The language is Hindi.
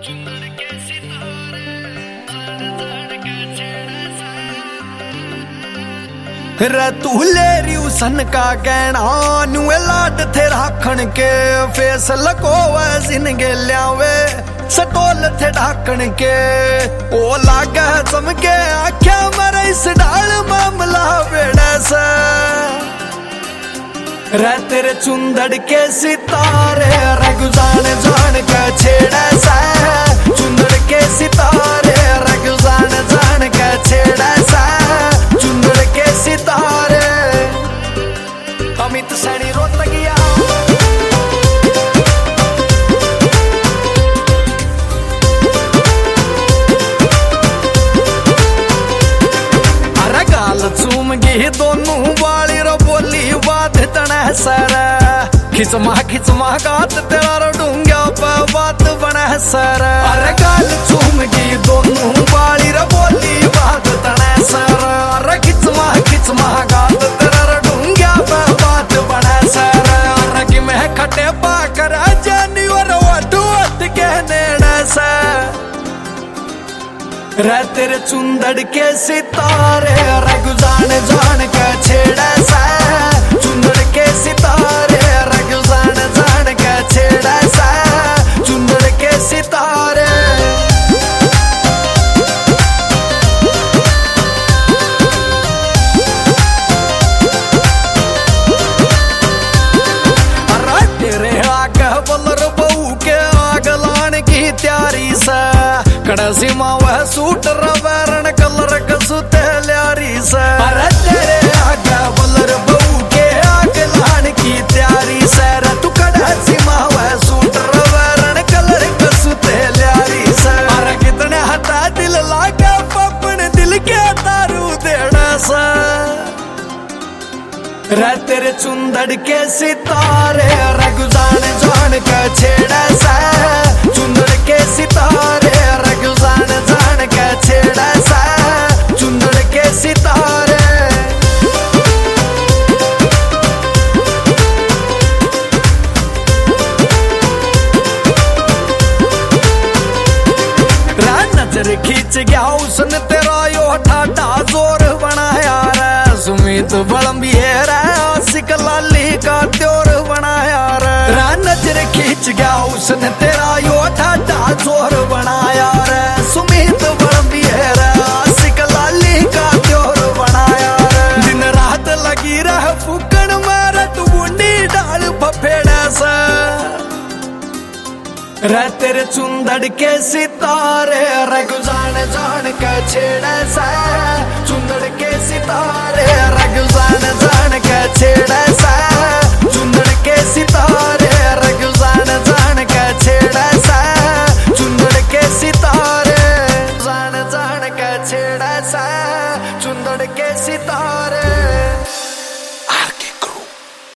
रे तू लेरी सन का कहना नुए लाड थे राखण के फेस लकोवे जिनगे ल्यावे सटोल थे ढाकण के ओ लागे चमके आख्या मरे इस डाल मामला बेड़ा से रे तेरे चुंदड़ के सितारे रगुजान जान का छेड़ा सा चुंदड़ के सितारे रगुजान जान का छेड़ा सा चुंदड़ के सितारे अमित सैनी रोत गया अरे गाल चूम गई दोनों वाली रो बोली बात तने सर खिचमा गात तेरा डूंगा पे बात बने सर अरे गाल चूम गई दोनों वाली रो बोली बात तने सर अरे खिचमा गात तेरा डूंगा पे बात बने सर अरे कि मैं खटे पाकर जानी और वट कहने से रे तेरे चुंदड़ के सितारे रगुजान जान का छेड़ा सा चुंदड़ के सितारे रगुजान जान का छेड़ा सा चुंदड़ के सितारे अरे तेरे आगे बलर बहू के आग लाने की तैयारी सा कड़सी वह सूट रवैरण कलर कसुते ल्यारी से अरे तेरे आगे बलर बहू के आग लान की तैयारी से तू कड़सी वह सूट रवैरण कलर कसुते ल्यारी से अरे कितने हटा दिल लागे पपन दिल के दारू देना सा रे तेरे चुंदड़ के सितारे रगुजान जान का छेड़ा सा चुंदड़ के सितारे रगुजान जान का छेड़ा सा चुंदड़ के सितारे नजर खींच गया उसने तेरा यो ठाटा जोर बनाया रे सुमित बलम्बियर आशिक लाली का त्योर बनाया रे नजर खींच गया उसने तेरा यो ठाटा जोर बनाया रे सुमित बलम्बियर आशिक लाली का त्योर बनाया रे दिन रात लगी रह फूकन मारा तू बूंदी डाल फफेड़ा सा रे तेरे चुंदड़ के सितारे रगुजान जान का छेड़ा सा चुंदड़ के सितारे रगुजान जान का छेड़ा सा चुंदड़ के सितारे रगुजान जान का छेड़ा सा चुंदड़ के सितारे जान का छेड़ा सा चुंदड़ के सितारे